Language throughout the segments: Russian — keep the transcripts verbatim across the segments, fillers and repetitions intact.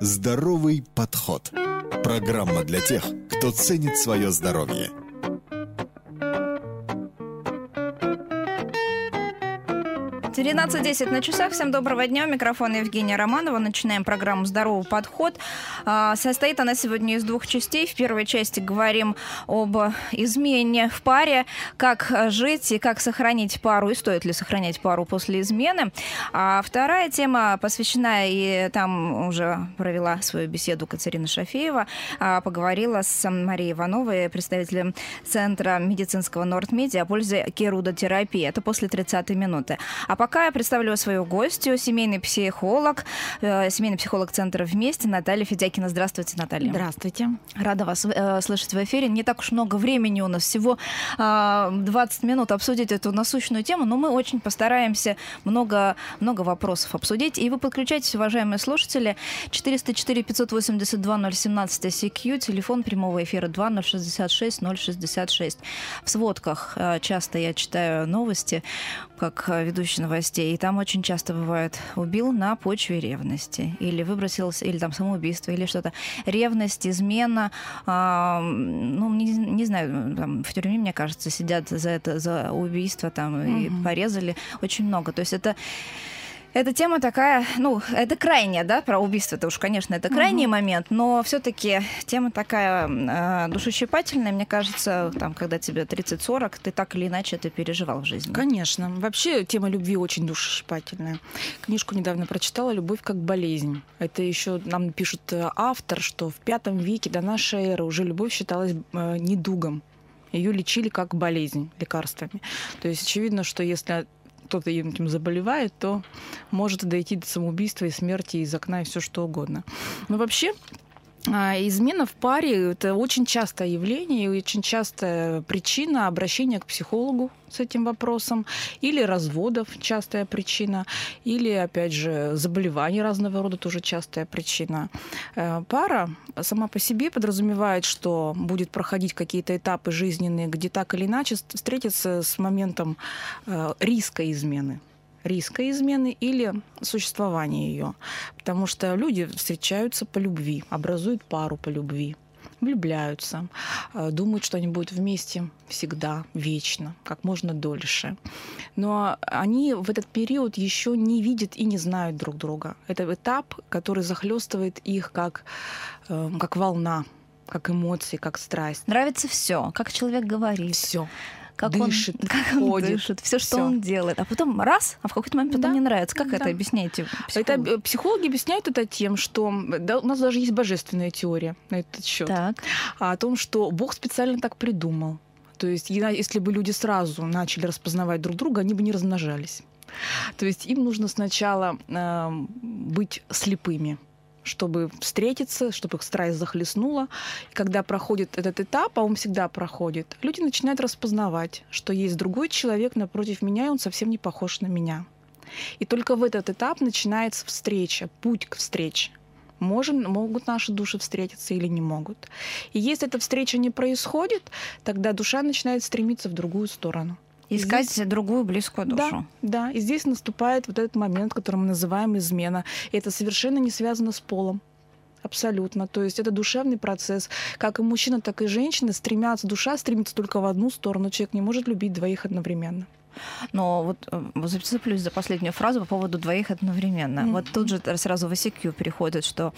Здоровый подход. Программа для тех, кто ценит свое здоровье. тринадцать десять на часах. Всем доброго дня. У микрофона Евгения Романова. Начинаем программу «Здоровый подход». Состоит она сегодня из двух частей. В первой части говорим об измене в паре, как жить и как сохранить пару, и стоит ли сохранять пару после измены. А вторая тема посвящена, и там уже провела свою беседу Катерина Шафеева, поговорила с Марией Ивановой, представителем Центра медицинского Норд-Медиа, о пользе керудотерапии. Это после тридцатой минуты. А пока я представлю свою гостью, семейный психолог, э, семейный психолог Центра «Вместе» Наталья Федякина. Здравствуйте, Наталья. Здравствуйте. Рада вас э, слышать в эфире. Не так уж много времени у нас, всего э, двадцать минут обсудить эту насущную тему, но мы очень постараемся много, много вопросов обсудить. И вы подключайтесь, уважаемые слушатели. четыреста четыре пятьсот восемьдесят два ноль семнадцать эй си кью, телефон прямого эфира два ноль шестьдесят шесть ноль шестьдесят шесть. В сводках э, часто я читаю новости, как ведущий новостей, и там очень часто бывает: убил на почве ревности, или выбросился, или там самоубийство, или что-то. Ревность, измена, э, ну, не, не знаю, там, в тюрьме, мне кажется, сидят за это, за убийство там, mm-hmm. и порезали очень много. То есть это Эта тема такая, ну, это крайняя, да, про убийство-то уж, конечно, это крайний uh-huh. момент, но все-таки тема такая э, душещипательная, мне кажется, там, когда тебе тридцать-сорок, ты так или иначе это переживал в жизни. Конечно. Вообще тема любви очень душещипательная. Книжку недавно прочитала «Любовь как болезнь». Это еще нам пишет автор, что в пятом веке до нашей эры уже любовь считалась э, недугом. Ее лечили как болезнь лекарствами. То есть очевидно, что если кто-то этим заболевает, то может дойти до самоубийства и смерти из окна и все что угодно. Но вообще измена в паре — это очень частое явление и очень частая причина обращения к психологу с этим вопросом, или разводов — частая причина, или, опять же, заболеваний разного рода — тоже частая причина. Пара сама по себе подразумевает, что будет проходить какие-то этапы жизненные, где так или иначе встретится с моментом риска измены. риска измены или существования ее. Потому что люди встречаются по любви, образуют пару по любви, влюбляются, думают, что они будут вместе всегда, вечно, как можно дольше. Но они в этот период еще не видят и не знают друг друга. Это этап, который захлестывает их как, как волна, как эмоции, как страсть. Нравится все, как человек говорит. Все. Как дышит, он, как он ходит, дышит, все, что всё. он делает. А потом раз, а в какой-то момент потом да. не нравится. Как да. это объясняете психологи? Это, психологи объясняют это тем, что да, у нас даже есть божественная теория на этот счет. Так. О том, что Бог специально так придумал. То есть если бы люди сразу начали распознавать друг друга, они бы не размножались. То есть им нужно сначала э, быть слепыми, чтобы встретиться, чтобы их страсть захлестнула. И когда проходит этот этап, а он всегда проходит, люди начинают распознавать, что есть другой человек напротив меня, и он совсем не похож на меня. И только в этот этап начинается встреча, путь к встрече. Можем, могут наши души встретиться или не могут. И если эта встреча не происходит, тогда душа начинает стремиться в другую сторону. Искать здесь... другую близкую душу. Да, да, и здесь наступает вот этот момент, который мы называем измена. И это совершенно не связано с полом. Абсолютно. То есть это душевный процесс. Как и мужчина, так и женщина стремятся, душа стремится только в одну сторону. Человек не может любить двоих одновременно. Но вот зацеплюсь за последнюю фразу по поводу двоих одновременно. Mm-hmm. Вот тут же сразу в эй си кью переходит, что...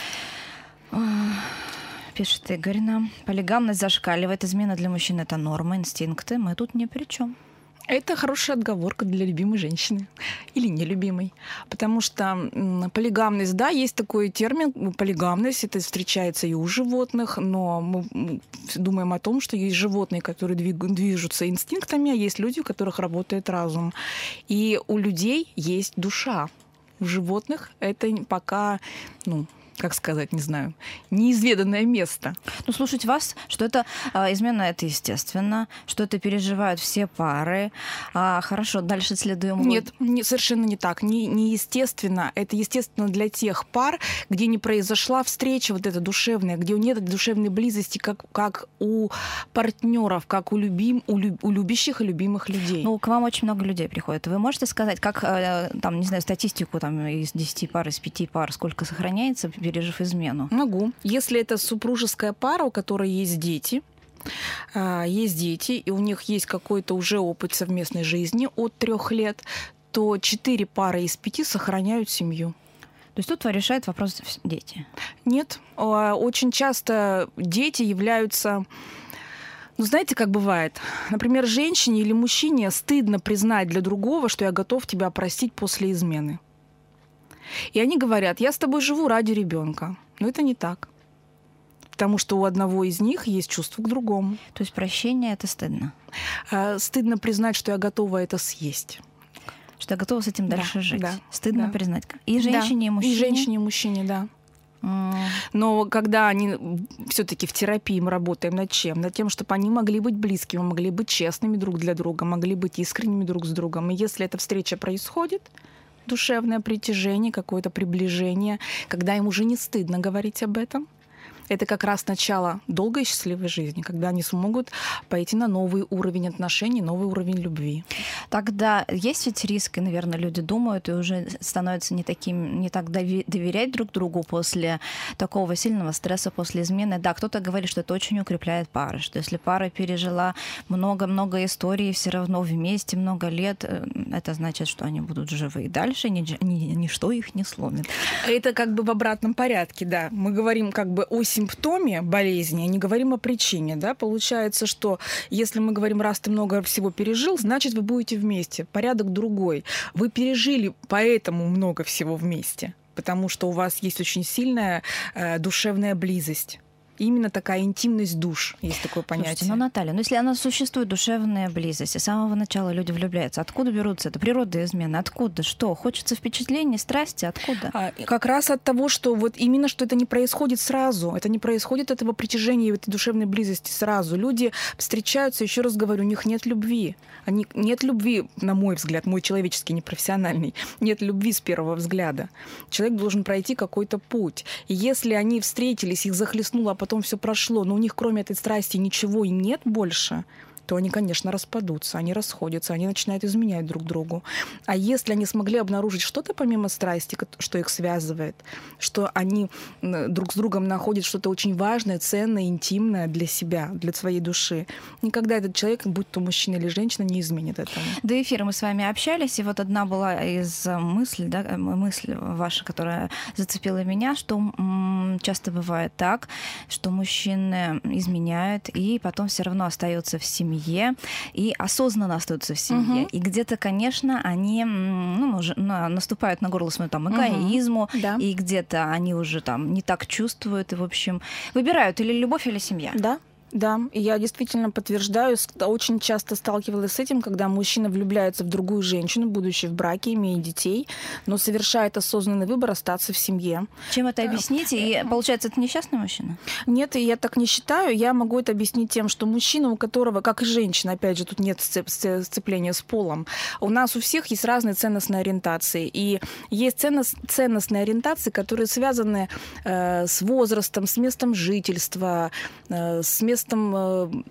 Пишет Игорь нам: полигамность зашкаливает, измена для мужчин — это норма, инстинкты, мы тут ни при чем. Это хорошая отговорка для любимой женщины или нелюбимой. Потому что полигамность, да, есть такой термин полигамность, это встречается и у животных, но мы думаем о том, что есть животные, которые движутся инстинктами, а есть люди, у которых работает разум. И у людей есть душа. У животных это пока, ну, как сказать, не знаю, неизведанное место. Ну, слушать вас, что это а, измена, это естественно, что это переживают все пары. А, хорошо, дальше следуем. Нет, не, совершенно не так. Не, не естественно. Это естественно для тех пар, где не произошла встреча вот эта душевная, где нет душевной близости, как, как у партнеров, как у, любим, у, люб, у любящих и любимых людей. Ну, к вам очень много людей приходит. Вы можете сказать, как, там, не знаю, статистику там, из десяти пар, из пяти пар, сколько сохраняется пережив измену? Могу. Если это супружеская пара, у которой есть дети, есть дети, и у них есть какой-то уже опыт совместной жизни от трех лет, то четыре пары из пяти сохраняют семью. То есть тут решает вопрос дети? Нет. Очень часто дети являются... Ну, знаете, как бывает? Например, женщине или мужчине стыдно признать для другого, что я готов тебя простить после измены. И они говорят, я с тобой живу ради ребенка. Но это не так. Потому что у одного из них есть чувство к другому. То есть прощение — это стыдно? Стыдно признать, что я готова это съесть. Что я готова с этим дальше да, жить. Да, стыдно да. признать. И женщине, да. и мужчине? И женщине, и мужчине, да. Mm. Но когда они все-таки в терапии, мы работаем над чем? Над тем, чтобы они могли быть близкими, могли быть честными друг для друга, могли быть искренними друг с другом. И если эта встреча происходит, душевное притяжение, какое-то приближение, когда им уже не стыдно говорить об этом, это как раз начало долгой и счастливой жизни, когда они смогут пойти на новый уровень отношений, новый уровень любви. Тогда есть ведь риск, и, наверное, люди думают, и уже становятся не, таким, не так доверять друг другу после такого сильного стресса, после измены. Да, кто-то говорит, что это очень укрепляет пары, что если пара пережила много-много историй, все равно вместе много лет, это значит, что они будут живы и дальше, ничто ни, ни их не сломит. Это как бы в обратном порядке, да. Мы говорим как бы о симптоме болезни, а не говорим о причине, да. Получается, что если мы говорим, раз ты много всего пережил, значит, вы будете вместе. Порядок другой. Вы пережили поэтому много всего вместе, потому что у вас есть очень сильная э, душевная близость. Именно такая интимность душ, есть такое понятие. Слушайте, ну, Наталья, ну если она существует, душевная близость, и с самого начала люди влюбляются, откуда берутся это? Природа измены, откуда? Что? Хочется впечатлений, страсти, откуда? А, как раз от того, что вот именно, что это не происходит сразу, это не происходит этого притяжения, этой душевной близости сразу. Люди встречаются, еще раз говорю, у них нет любви. Они, нет любви, на мой взгляд, мой человеческий, непрофессиональный, нет любви с первого взгляда. Человек должен пройти какой-то путь. И если они встретились, их захлестнуло, а потом все прошло, но у них кроме этой страсти ничего и нет больше, то они, конечно, распадутся, они расходятся, они начинают изменять друг другу. А если они смогли обнаружить что-то помимо страсти, что их связывает, что они друг с другом находят что-то очень важное, ценное, интимное для себя, для своей души, никогда этот человек, будь то мужчина или женщина, не изменит этого. До эфира мы с вами общались, и вот одна была из мыслей, да, мысль ваша, которая зацепила меня, что м- часто бывает так, что мужчины изменяют и потом все равно остаются в семье, и осознанно остаются в семье. Uh-huh. И где-то, конечно, они ну, уже, ну, наступают на горло своему там, эгоизму, uh-huh. да. И где-то они уже там не так чувствуют, и, в общем, выбирают или любовь, или семья. Да. Да, и я действительно подтверждаю, очень часто сталкивалась с этим, когда мужчина влюбляется в другую женщину, будучи в браке, имея детей, но совершает осознанный выбор остаться в семье. Чем это объясните? И получается, это несчастный мужчина? Нет, я так не считаю. Я могу это объяснить тем, что мужчина, у которого, как и женщина, опять же, тут нет сцепления с полом, у нас у всех есть разные ценностные ориентации. И есть ценность, ценностные ориентации, которые связаны э, с возрастом, с местом жительства, э, с местом там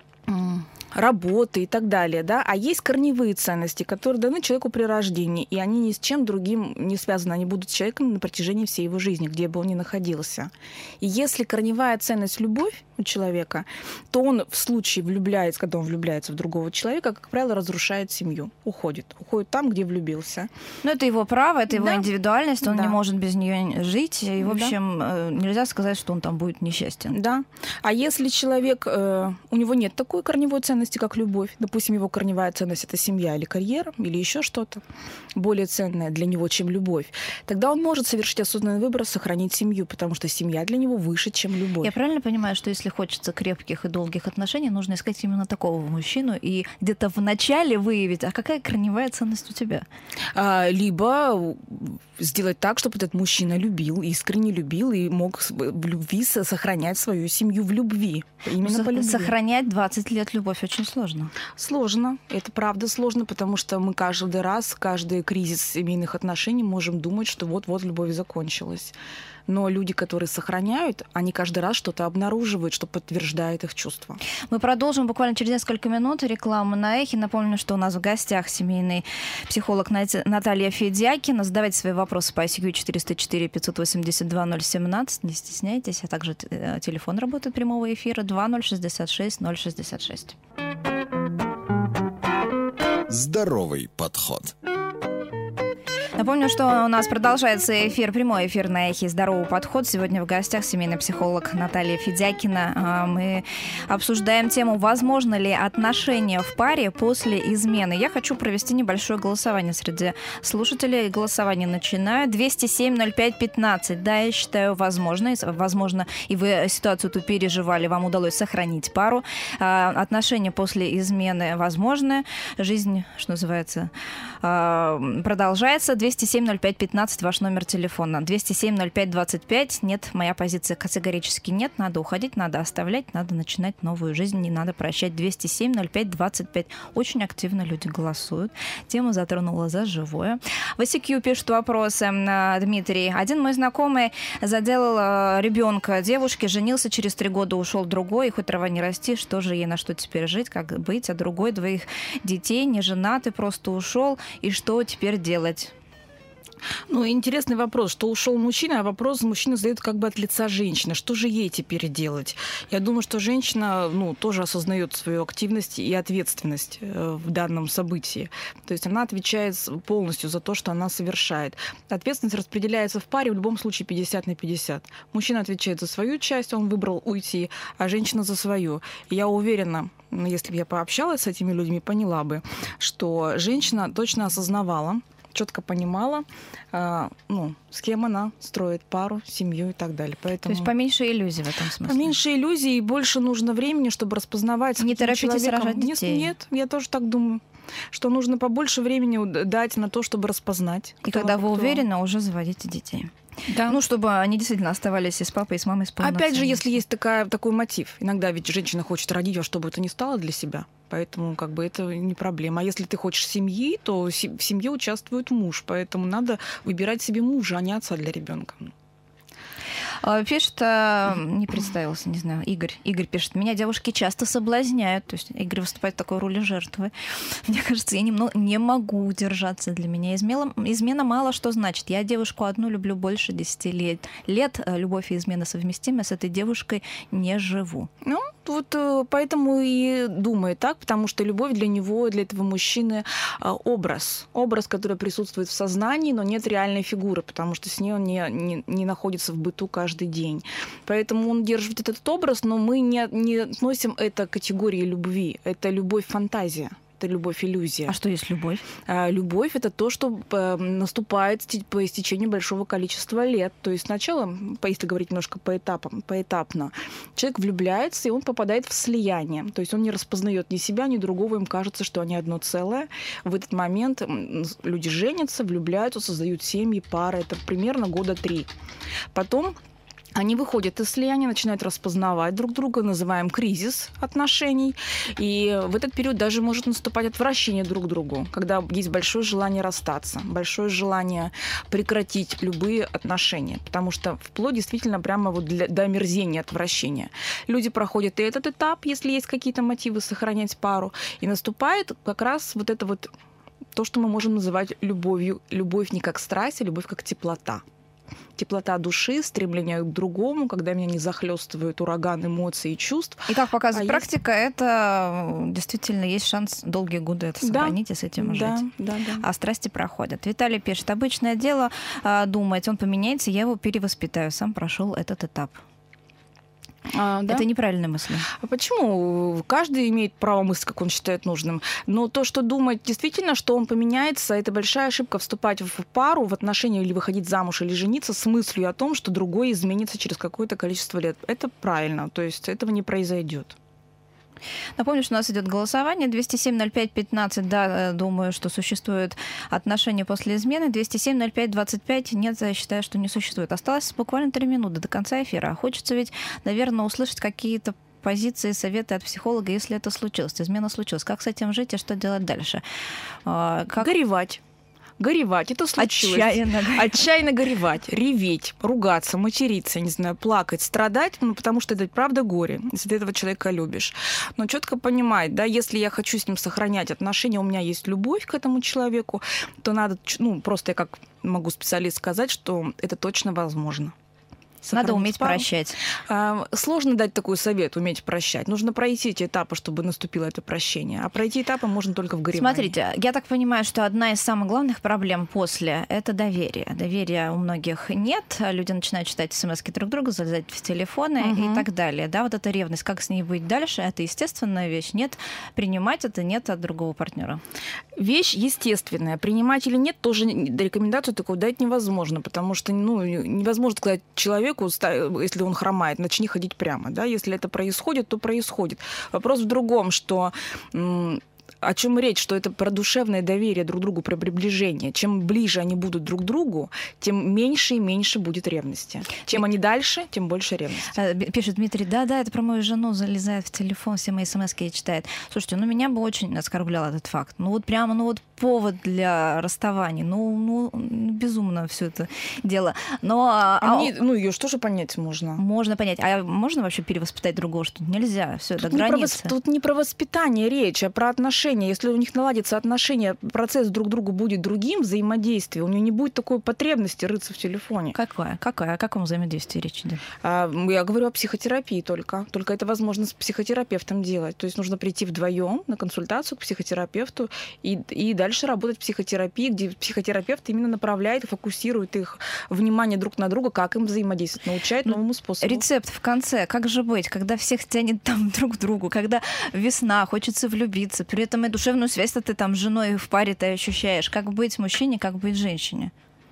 работы и так далее, да, а есть корневые ценности, которые даны человеку при рождении, и они ни с чем другим не связаны, они будут с человеком на протяжении всей его жизни, где бы он ни находился. И если корневая ценность — любовь у человека, то он в случае влюбляется, когда он влюбляется в другого человека, как правило, разрушает семью, уходит, уходит там, где влюбился. Но это его право, это его да. индивидуальность, он да. не может без нее жить, и, в общем, да. нельзя сказать, что он там будет несчастен. Да. А если человек, э, у него нет такой корневой ценности, как любовь, допустим, его корневая ценность — это семья или карьера, или еще что-то более ценное для него, чем любовь, тогда он может совершить осознанный выбор сохранить семью, потому что семья для него выше, чем любовь. Я правильно понимаю, что если хочется крепких и долгих отношений, нужно искать именно такого мужчину и где-то в начале выявить, а какая корневая ценность у тебя? А, либо сделать так, чтобы этот мужчина любил, искренне любил и мог в любви сохранять свою семью в любви. Именно по любви. Сохранять двадцать лет любовь очень сложно. Сложно. Это правда сложно, потому что мы каждый раз, каждый кризис семейных отношений можем думать, что вот-вот любовь закончилась. Но люди, которые сохраняют, они каждый раз что-то обнаруживают, что подтверждает их чувства. Мы продолжим буквально через несколько минут рекламу на Эхе. Напомню, что у нас в гостях семейный психолог Наталья Федякина. Задавайте свои вопросы по ай си кью четыреста четыре пятьсот восемьдесят два ноль семнадцать. Не стесняйтесь. А также телефон работы прямого эфира два ноль шестьдесят шесть ноль шестьдесят шесть. Здоровый подход. Напомню, что у нас продолжается эфир, прямой эфир на Эхе «Здоровый подход». Сегодня в гостях семейный психолог Наталья Федякина. Мы обсуждаем тему, возможно ли отношения в паре после измены. Я хочу провести небольшое голосование среди слушателей. Голосование начинаю. двести семь ноль пять пятнадцать. Да, я считаю, возможно. Возможно, и вы ситуацию эту переживали, вам удалось сохранить пару. Отношения после измены возможны. Жизнь, что называется, продолжается. двести семь ноль пять пятнадцать, ваш номер телефона. двести семь ноль пять двадцать пять. Нет, моя позиция категорически нет. Надо уходить, надо оставлять, надо начинать новую жизнь, не надо прощать. двести семь ноль пять двадцать пять. Очень активно люди голосуют. Тему затронула за живое. В ай си кью пишут вопросы. Дмитрий. Один мой знакомый заделал ребенка девушки, женился, через три года ушел другой, и хоть трава не расти, что же ей на что теперь жить, как быть, а другой двоих детей, не женатый, просто ушел, и что теперь делать? Ну, интересный вопрос, что ушел мужчина, а вопрос мужчина задает как бы от лица женщины. Что же ей теперь делать? Я думаю, что женщина, ну, тоже осознает свою активность и ответственность в данном событии. То есть она отвечает полностью за то, что она совершает. Ответственность распределяется в паре в любом случае пятьдесят на пятьдесят. Мужчина отвечает за свою часть, он выбрал уйти, а женщина за свою. И я уверена, если бы я пообщалась с этими людьми, поняла бы, что женщина точно осознавала, четко понимала, э, ну, с кем она строит пару, семью и так далее. Поэтому... То есть поменьше иллюзий в этом смысле? Поменьше иллюзий и больше нужно времени, чтобы распознавать. Не торопитесь рожать детей? Нет, нет, я тоже так думаю, что нужно побольше времени дать на то, чтобы распознать. И когда вы кто... уверены, уже заводите детей. Да. Ну, чтобы они действительно оставались и с папой, и с мамой, и с полноценной. Опять же, если есть такая, такой мотив. Иногда ведь женщина хочет родить, во что бы это ни стало для себя. Поэтому как бы это не проблема. А если ты хочешь семьи, то в семье участвует муж. Поэтому надо выбирать себе мужа, а не отца для ребенка. Пишет, не представился, не знаю, Игорь. Игорь пишет, меня девушки часто соблазняют. То есть Игорь выступает в такой роли жертвы. Мне кажется, я немного, не могу удержаться. Для меня измена, измена мало что значит. Я девушку одну люблю больше десяти лет. лет. Любовь и измена совместимы. С этой девушкой не живу. Ну, вот поэтому и думает так, потому что любовь для него, для этого мужчины образ. Образ, который присутствует в сознании, но нет реальной фигуры, потому что с ней он не, не, не находится в быту каждый день. Поэтому он держит этот образ, но мы не, не относим это к категории любви. Это любовь-фантазия. Это любовь-иллюзия. А что есть любовь? А, любовь — это то, что наступает по истечению большого количества лет. То есть сначала, если говорить немножко по этапам, поэтапно, человек влюбляется, и он попадает в слияние. То есть он не распознает ни себя, ни другого, им кажется, что они одно целое. В этот момент люди женятся, влюбляются, создают семьи, пары. Это примерно года три. Потом они выходят из слияния, начинают распознавать друг друга, называем кризис отношений. И в этот период даже может наступать отвращение друг к другу, когда есть большое желание расстаться, большое желание прекратить любые отношения. Потому что вплоть действительно прямо вот для, до омерзения, отвращения. Люди проходят и этот этап, если есть какие-то мотивы сохранять пару. И наступает как раз вот это вот то, что мы можем называть любовью. Любовь не как страсть, а любовь как теплота. Теплота души, стремление к другому, когда меня не захлестывают ураган эмоций и чувств. И как показывает а практика, есть... это действительно есть шанс долгие годы это сохранить, да, и с этим жить. Да, да, да. А страсти проходят. Виталий пишет, обычное дело думать, он поменяется, я его перевоспитаю. Сам прошел этот этап. А, да? Это неправильная мысль. А почему? Каждый имеет право мыслить, как он считает нужным. Но то, что думать действительно, что он поменяется, это большая ошибка вступать в пару, в отношения или выходить замуж, или жениться с мыслью о том, что другой изменится через какое-то количество лет. Это правильно. То есть этого не произойдет. Напомню, что у нас идет голосование. двести семь ноль пять пятнадцать, да, думаю, что существуют отношения после измены. двести семь ноль пять двадцать пять, нет, я считаю, что не существует. Осталось буквально три минуты до конца эфира. Хочется ведь, наверное, услышать какие-то позиции, советы от психолога, если это случилось. Измена случилась. Как с этим жить и что делать дальше? Как... Горевать. горевать. Это случилось. Отчаянно. Отчаянно горевать, реветь, ругаться, материться, не знаю, плакать, страдать, ну, потому что это правда горе, если ты этого человека любишь. Но четко понимать, да, если я хочу с ним сохранять отношения, у меня есть любовь к этому человеку, то надо, ну, просто я как могу специалист сказать, что это точно возможно. Надо уметь пару. прощать. А, сложно дать такой совет, уметь прощать. Нужно пройти эти этапы, чтобы наступило это прощение. А пройти этапы можно только в горевании. Смотрите, я так понимаю, что одна из самых главных проблем после — это доверие. Доверия у многих нет. Люди начинают читать смс-ки друг друга, залезать в телефоны Угу. и так далее. Да, вот эта ревность, как с ней быть дальше, это естественная вещь. Нет, принимать это нет от другого партнера. Вещь естественная. Принимать или нет, тоже рекомендацию такую дать невозможно, потому что, ну, невозможно сказать человеку, если он хромает, начни ходить прямо. Да? Если это происходит, то происходит. Вопрос в другом, что о чем речь, что это про душевное доверие друг к другу, про приближение. Чем ближе они будут друг к другу, тем меньше и меньше будет ревности. Чем они дальше, тем больше ревности. Пишет Дмитрий: да-да, это про мою жену, залезает в телефон, все мои смс-ки читает. Слушайте, ну меня бы очень оскорблял этот факт. Ну вот прямо, ну вот повод для расставания. Ну, ну безумно все это дело. Но, а а, мне, ну ее что же понять можно? Можно понять. А можно вообще перевоспитать другого, что нельзя? Все это Тут граница. Не про, тут не про воспитание речь, а про отношения. Если у них наладится отношения, процесс друг к другу будет другим, взаимодействие, у него не будет такой потребности рыться в телефоне. Какое? Какое? О каком взаимодействии речь идет? А, я говорю о психотерапии только. Только это возможно с психотерапевтом делать. То есть нужно прийти вдвоем на консультацию к психотерапевту и, и дальше работать в психотерапии, где психотерапевт именно направляет, фокусирует их внимание друг на друга, как им взаимодействовать, научает новому способу. Рецепт в конце. Как же быть, когда всех тянет там друг к другу, когда весна, хочется влюбиться, при этом и душевную связь-то ты там с женой в паре ты ощущаешь. Как быть мужчине, как быть женщине?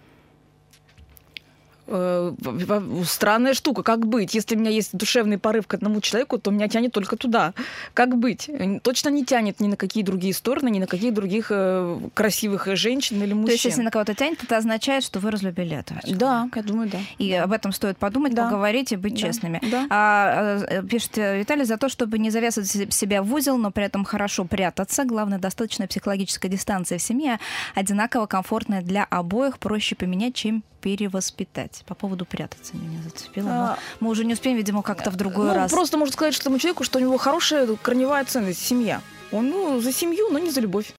Странная штука. Как быть? Если у меня есть душевный порыв к одному человеку, то меня тянет только туда. Как быть? Точно не тянет ни на какие другие стороны, ни на каких других э, красивых женщин или мужчин. То есть, если на кого-то тянет, это означает, что вы разлюбили этого человека. Да, я думаю, да. И об этом стоит подумать, да. поговорить и быть да. честными. Да. А, пишет Виталий: за то, чтобы не завязывать себя в узел, но при этом хорошо прятаться. Главное, достаточная психологическая дистанция в семье, одинаково комфортная для обоих, проще поменять, чем перевоспитать. По поводу прятаться меня зацепило. А, мы уже не успеем, видимо, как-то в другой ну, раз. Просто можно сказать, что тому человеку, что у него хорошая корневая ценность — семья. Он, ну, за семью, но не за любовь.